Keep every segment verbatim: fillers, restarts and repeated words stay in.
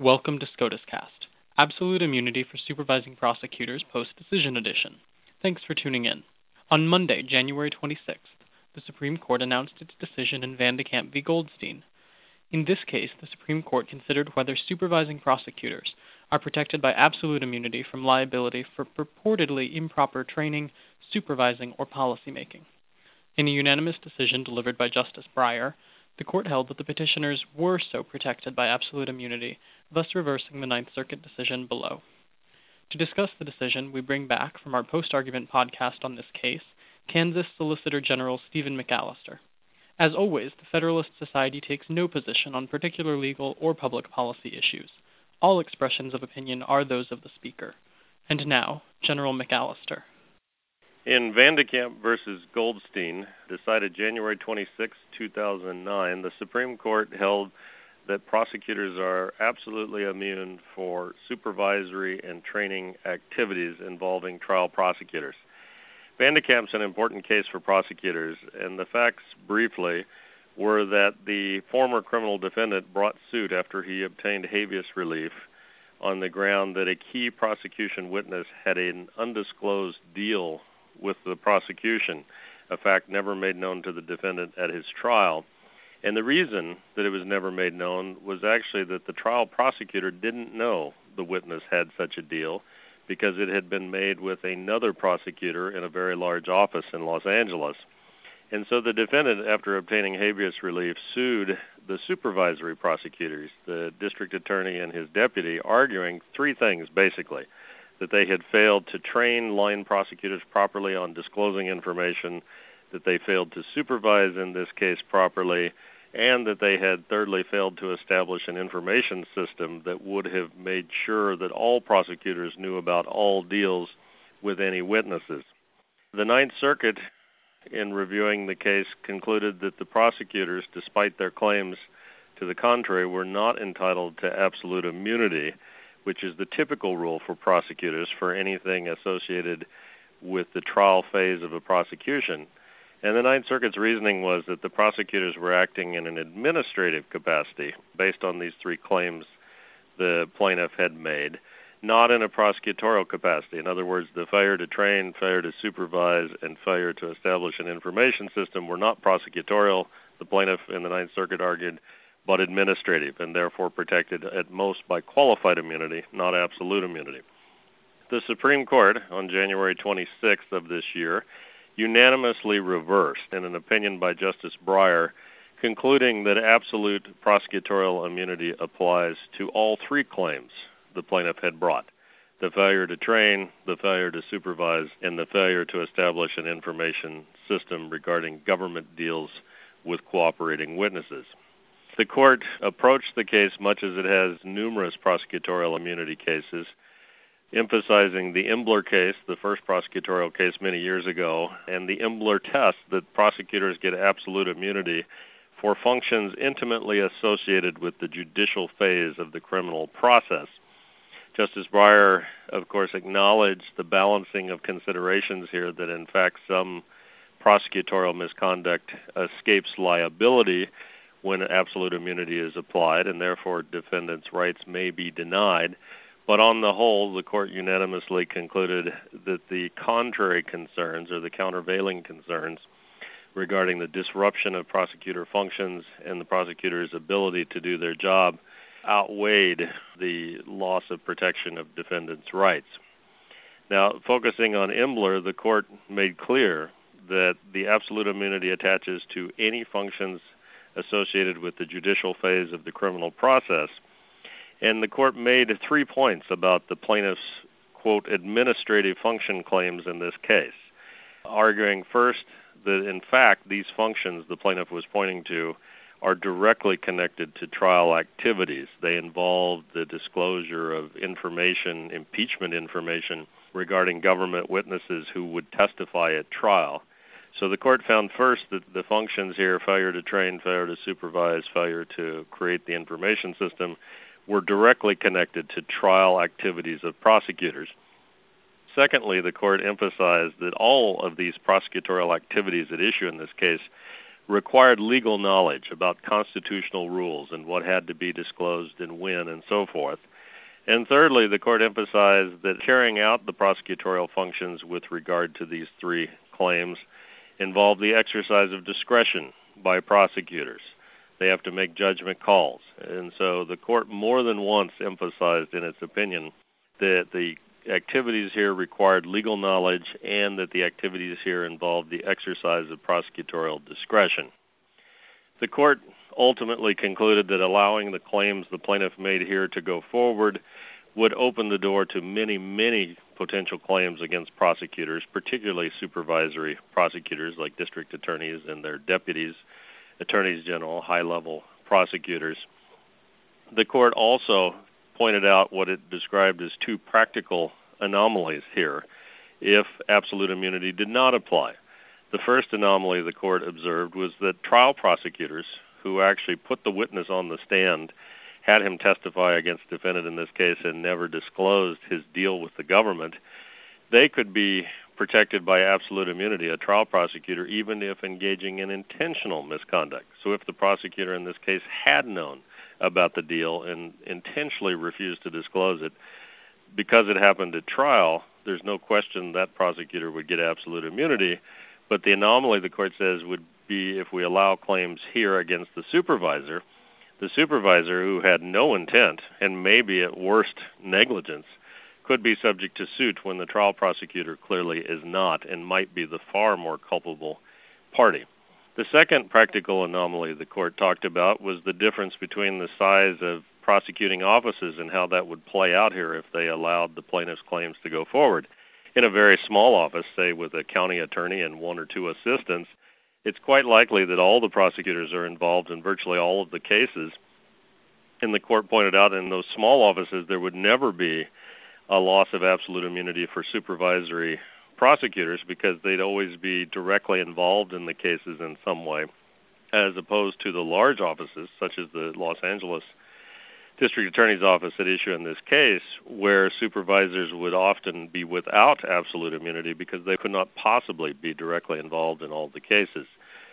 Welcome to SCOTUScast, Absolute Immunity for Supervising Prosecutors Post-Decision Edition. Thanks for tuning in. On Monday, January twenty-sixth, the Supreme Court announced its decision in Vandekamp v. Goldstein. In this case, the Supreme Court considered whether supervising prosecutors are protected by absolute immunity from liability for purportedly improper training, supervising, or policymaking. In a unanimous decision delivered by Justice Breyer, the Court held that the petitioners were so protected by absolute immunity, thus reversing the Ninth Circuit decision below. To discuss the decision, we bring back from our post-argument podcast on this case, Kansas Solicitor General Stephen McAllister. As always, the Federalist Society takes no position on particular legal or public policy issues. All expressions of opinion are those of the speaker. And now, General McAllister. In Vandekamp v. Goldstein, decided January twenty-sixth, two thousand nine, the Supreme Court held that prosecutors are absolutely immune for supervisory and training activities involving trial prosecutors. Vandekamp's an important case for prosecutors, and the facts, briefly, were that the former criminal defendant brought suit after he obtained habeas relief on the ground that a key prosecution witness had an undisclosed deal with the prosecution, a fact never made known to the defendant at his trial. And the reason that it was never made known was actually that the trial prosecutor didn't know the witness had such a deal because it had been made with another prosecutor in a very large office in Los Angeles. And so the defendant, after obtaining habeas relief, sued the supervisory prosecutors, the district attorney and his deputy, arguing three things, basically: that they had failed to train line prosecutors properly on disclosing information, that they failed to supervise in this case properly, and that they had, thirdly, failed to establish an information system that would have made sure that all prosecutors knew about all deals with any witnesses. The Ninth Circuit, in reviewing the case, concluded that the prosecutors, despite their claims to the contrary, were not entitled to absolute immunity, which is the typical rule for prosecutors for anything associated with the trial phase of a prosecution. And the Ninth Circuit's reasoning was that the prosecutors were acting in an administrative capacity based on these three claims the plaintiff had made, not in a prosecutorial capacity. In other words, the failure to train, failure to supervise, and failure to establish an information system were not prosecutorial, the plaintiff in the Ninth Circuit argued, but administrative, and therefore protected at most by qualified immunity, not absolute immunity. The Supreme Court, on January twenty-sixth of this year, unanimously reversed in an opinion by Justice Breyer, concluding that absolute prosecutorial immunity applies to all three claims the plaintiff had brought: the failure to train, the failure to supervise, and the failure to establish an information system regarding government deals with cooperating witnesses. The court approached the case much as it has numerous prosecutorial immunity cases, emphasizing the Imbler case, the first prosecutorial case many years ago, and the Imbler test that prosecutors get absolute immunity for functions intimately associated with the judicial phase of the criminal process. Justice Breyer, of course, acknowledged the balancing of considerations here that, in fact, some prosecutorial misconduct escapes liability when absolute immunity is applied, and therefore defendants' rights may be denied. But on the whole, the court unanimously concluded that the contrary concerns, or the countervailing concerns, regarding the disruption of prosecutor functions and the prosecutor's ability to do their job outweighed the loss of protection of defendants' rights. Now, focusing on Imbler, the court made clear that the absolute immunity attaches to any functions associated with the judicial phase of the criminal process. And the court made three points about the plaintiff's, quote, administrative function claims in this case, arguing first that, in fact, these functions the plaintiff was pointing to are directly connected to trial activities. They involve the disclosure of information, impeachment information, regarding government witnesses who would testify at trial. So the court found first that the functions here, failure to train, failure to supervise, failure to create the information system, were directly connected to trial activities of prosecutors. Secondly, the court emphasized that all of these prosecutorial activities at issue in this case required legal knowledge about constitutional rules and what had to be disclosed and when and so forth. And thirdly, the court emphasized that carrying out the prosecutorial functions with regard to these three claims involved the exercise of discretion by prosecutors. They have to make judgment calls. And so the court more than once emphasized in its opinion that the activities here required legal knowledge and that the activities here involved the exercise of prosecutorial discretion. The court ultimately concluded that allowing the claims the plaintiff made here to go forward would open the door to many, many potential claims against prosecutors, particularly supervisory prosecutors like district attorneys and their deputies, attorneys general, high-level prosecutors. The court also pointed out what it described as two practical anomalies here if absolute immunity did not apply. The first anomaly the court observed was that trial prosecutors who actually put the witness on the stand, had him testify against the defendant in this case and never disclosed his deal with the government, they could be protected by absolute immunity, a trial prosecutor, even if engaging in intentional misconduct. So if the prosecutor in this case had known about the deal and intentionally refused to disclose it, because it happened at trial, there's no question that prosecutor would get absolute immunity. But the anomaly, the court says, would be if we allow claims here against the supervisor, the supervisor who had no intent and maybe at worst negligence could be subject to suit when the trial prosecutor clearly is not and might be the far more culpable party. The second practical anomaly the court talked about was the difference between the size of prosecuting offices and how that would play out here if they allowed the plaintiff's claims to go forward. In a very small office, say with a county attorney and one or two assistants, it's quite likely that all the prosecutors are involved in virtually all of the cases. And the court pointed out in those small offices there would never be a loss of absolute immunity for supervisory prosecutors because they'd always be directly involved in the cases in some way, as opposed to the large offices, such as the Los Angeles District Attorney's Office at issue in this case, where supervisors would often be without absolute immunity because they could not possibly be directly involved in all the cases.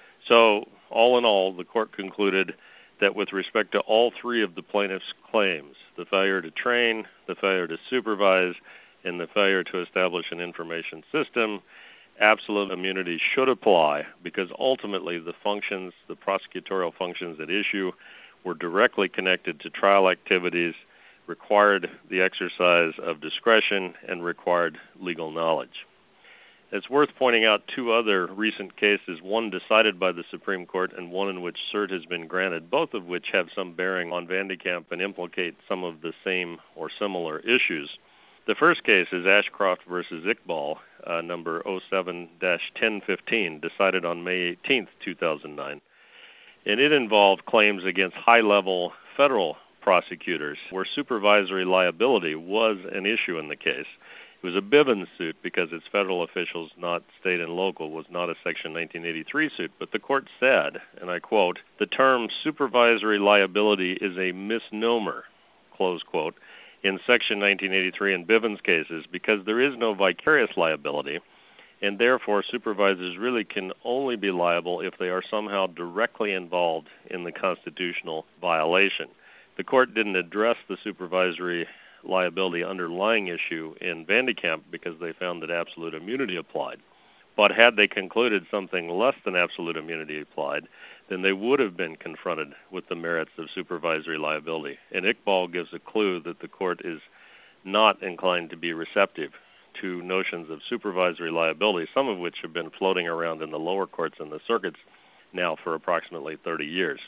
So, all in all, the court concluded that with respect to all three of the plaintiff's claims, the failure to train, the failure to supervise, and the failure to establish an information system, absolute immunity should apply because ultimately the functions, the prosecutorial functions at issue, were directly connected to trial activities, required the exercise of discretion, and required legal knowledge. It's worth pointing out two other recent cases, one decided by the Supreme Court and one in which cert has been granted, both of which have some bearing on Vandekamp and implicate some of the same or similar issues. The first case is Ashcroft versus Iqbal, uh, number oh seven dash ten fifteen, decided on May eighteenth, two thousand nine. And it involved claims against high-level federal prosecutors where supervisory liability was an issue in the case. It was a Bivens suit because it's federal officials, not state and local, was not a Section nineteen eighty-three suit. But the court said, and I quote, "The term supervisory liability is a misnomer," close quote, in Section nineteen eighty-three and Bivens cases because there is no vicarious liability, and therefore supervisors really can only be liable if they are somehow directly involved in the constitutional violation. The court didn't address the supervisory liability underlying issue in Vandekamp because they found that absolute immunity applied. But had they concluded something less than absolute immunity applied, then they would have been confronted with the merits of supervisory liability. And Iqbal gives a clue that the court is not inclined to be receptive to notions of supervisory liability, some of which have been floating around in the lower courts and the circuits now for approximately thirty years.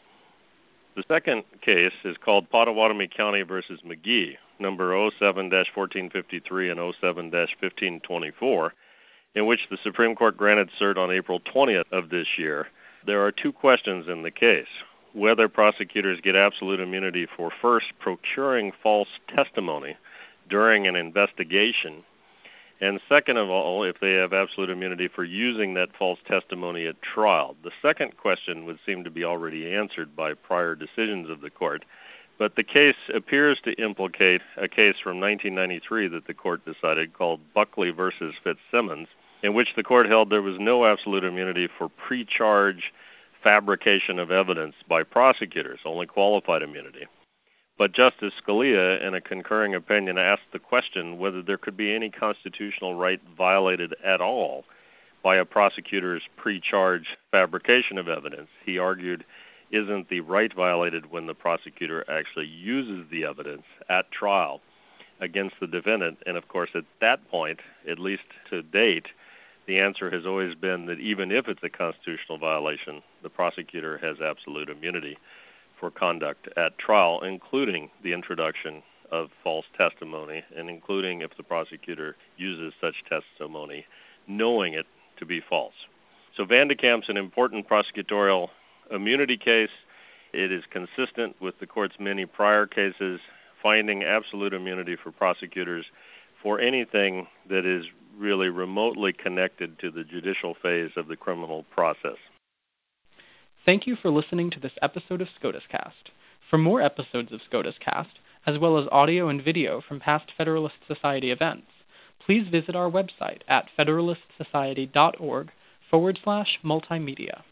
The second case is called Pottawatomie County versus McGee, number oh seven dash fourteen fifty-three and oh seven dash fifteen twenty-four, in which the Supreme Court granted cert on April twentieth of this year. There are two questions in the case: whether prosecutors get absolute immunity for first procuring false testimony during an investigation, and second of all, if they have absolute immunity for using that false testimony at trial. The second question would seem to be already answered by prior decisions of the court, but the case appears to implicate a case from nineteen ninety-three that the court decided called Buckley versus Fitzsimmons, in which the court held there was no absolute immunity for pre-charge fabrication of evidence by prosecutors, only qualified immunity. But Justice Scalia, in a concurring opinion, asked the question whether there could be any constitutional right violated at all by a prosecutor's pre-charge fabrication of evidence. He argued, isn't the right violated when the prosecutor actually uses the evidence at trial against the defendant? And of course, at that point, at least to date, the answer has always been that even if it's a constitutional violation, the prosecutor has absolute immunity for conduct at trial, including the introduction of false testimony and including if the prosecutor uses such testimony knowing it to be false. So Vandekamp's an important prosecutorial immunity case. It is consistent with the court's many prior cases finding absolute immunity for prosecutors for anything that is really remotely connected to the judicial phase of the criminal process. Thank you for listening to this episode of SCOTUS Cast. For more episodes of SCOTUS Cast, as well as audio and video from past Federalist Society events, please visit our website at federalistsociety.org forward slash multimedia.